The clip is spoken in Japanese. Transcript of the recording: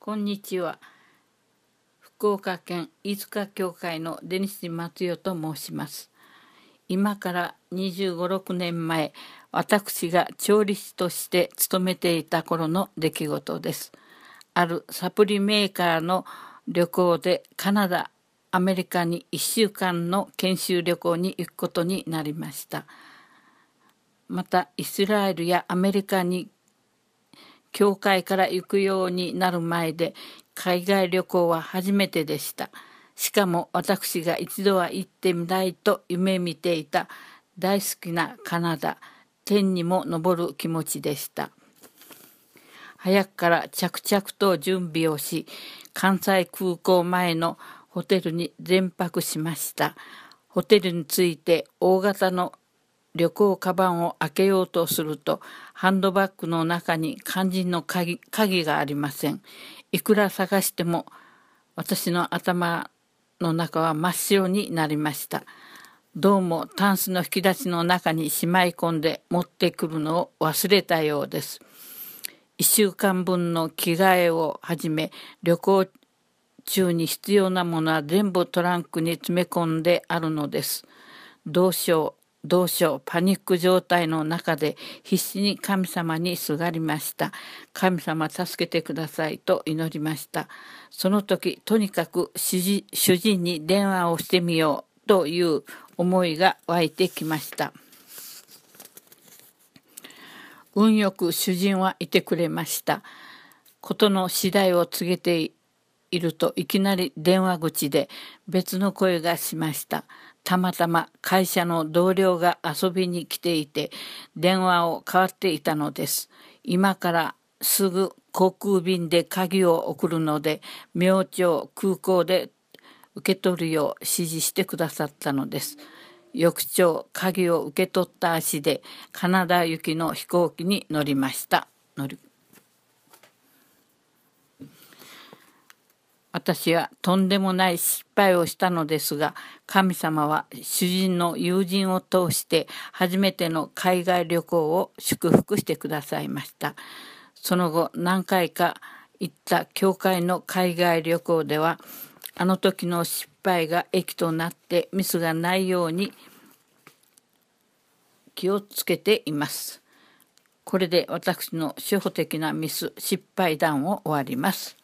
こんにちは。福岡県飯塚教会の出西松代と申します。今から25、6年前、私が調理師として勤めていた頃の出来事です。あるサプリメーカーの旅行でカナダ、アメリカに1週間の研修旅行に行くことになりました。また、イスラエルやアメリカに教会から行くようになる前で、海外旅行は初めてでした。しかも私が一度は行ってみたいと夢見ていた大好きなカナダ、天にも昇る気持ちでした。早くから着々と準備をし、関西空港前のホテルに全泊しました。ホテルに着いて大型の旅行カバンを開けようとすると、ハンドバッグの中に肝心の鍵がありません。いくら探しても私の頭の中は真っ白になりました。どうもタンスの引き出しの中にしまい込んで持ってくるのを忘れたようです。1週間分の着替えをはじめ、旅行中に必要なものは全部トランクに詰め込んであるのです。どうしようパニック状態の中で必死に神様にすがりました。神様助けてくださいと祈りました。その時とにかく主人に電話をしてみようという思いが湧いてきました。運よく主人はいてくれました。事の次第を告げているといきなり電話口で別の声がしました。たまたま会社の同僚が遊びに来ていて電話を代わっていたのです。今からすぐ航空便で鍵を送るので明朝空港で受け取るよう指示してくださったのです。翌朝鍵を受け取った足でカナダ行きの飛行機に乗りました。私はとんでもない失敗をしたのですが、神様は主人の友人を通して初めての海外旅行を祝福してくださいました。その後何回か行った教会の海外旅行では、あの時の失敗が益となってミスがないように気をつけています。これで私の初歩的な失敗談を終わります。